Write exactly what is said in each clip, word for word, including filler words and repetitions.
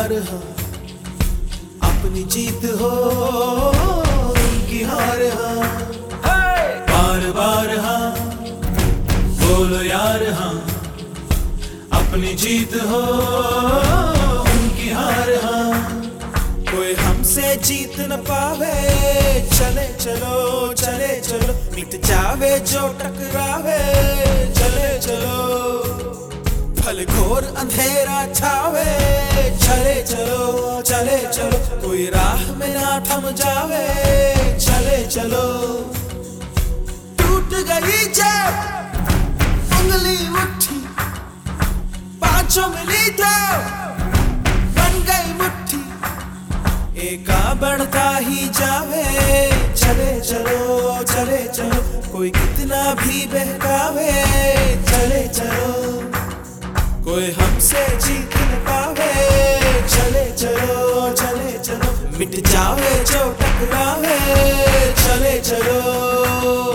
यार हाँ, अपनी जीत हो उनकी हार हाँ, बार बार हाँ बोलो यार हाँ, अपनी जीत हो उनकी हार हाँ। कोई हमसे जीत न पावे, चले चलो चले चलो, मिट जावे जो टकरावे, चले चलो भले घोर अंधेरा छावे, चले चलो चले चलो, कोई राह में ना थम जावे, चले चलो। टूट गई जब उंगली मुट्ठी, पांचों मिली तो बन गई मुट्ठी, एका बढ़ता ही जावे, चले चलो चले चलो, कोई कितना भी बहकावे, चले चलो कोई हमसे जीत न पावे, चले चलो चले चलो, मिट जावे जो टकरावे, चले चलो।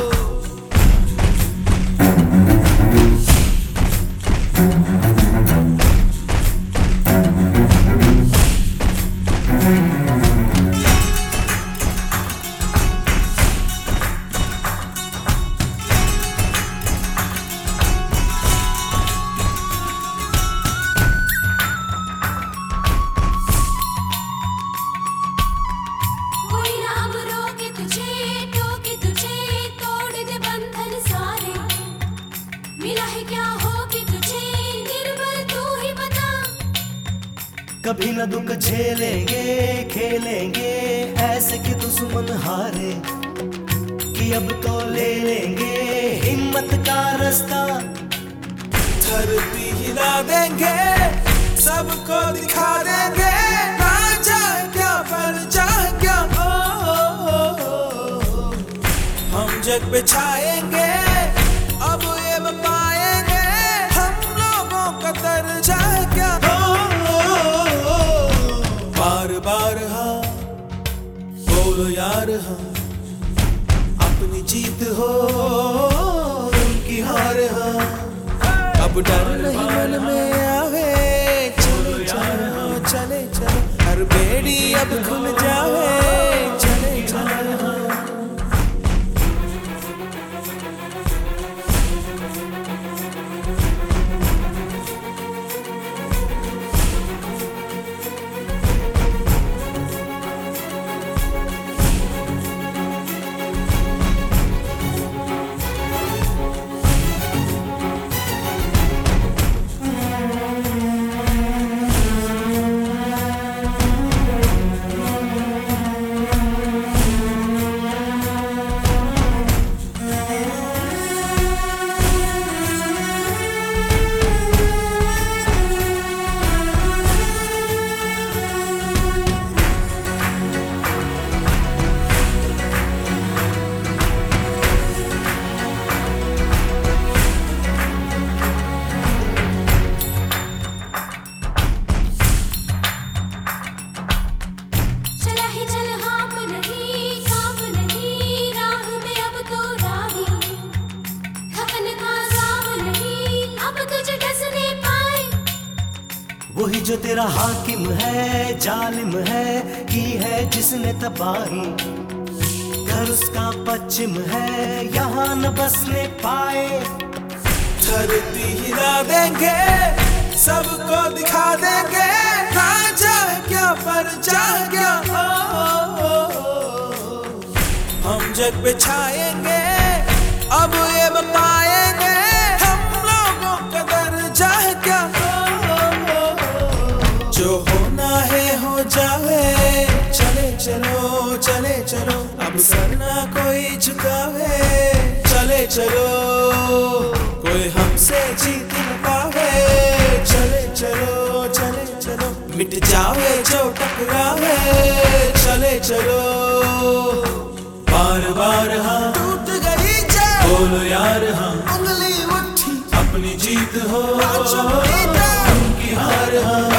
कभी न दुख झेलेंगे खेलेंगे ऐसे कि दुश्मन हारे, कि अब तो ले लेंगे हिम्मत का रास्ता, धरती हिला देंगे सबको दिखा देंगे, ना जाए क्या पर जाए क्या, ओ, ओ, ओ, ओ, हम जग पे छाएंगे अब ये पाएंगे, हम लोगों का दर्जा है क्या, बार बार हाँ बोलो यार हाँ, अपनी जीत हो उनकी हार हाँ, अब डर नहीं मन में आवे, चले चलो चले चलो, हर बेड़ी अब खुल जावे, चले चलो। वही जो तेरा हाकिम है जालिम है, की है जिसने तबाही, घर उसका पश्चिम है यहाँ न बसने पाए, धरती हिला देंगे सबको दिखा देंगे, ना जाए क्या पर जाए क्या, ओ, ओ, ओ, हम जग पे छाएंगे अब ये पाएंगे, हम लोगों का दर्जा है क्या, जो होना है हो जावे, चले चलो चले चलो, अब सर ना कोई झुकावे, चले चलो कोई हमसे जीत न पावे, चले चलो चले चलो, मिट जावे जो टकरावे, चले चलो बार बार हाँ टूट गई जब बोलो यार हाँ, उंगली मुट्ठी अपनी जीत हो उनकी हार हाँ।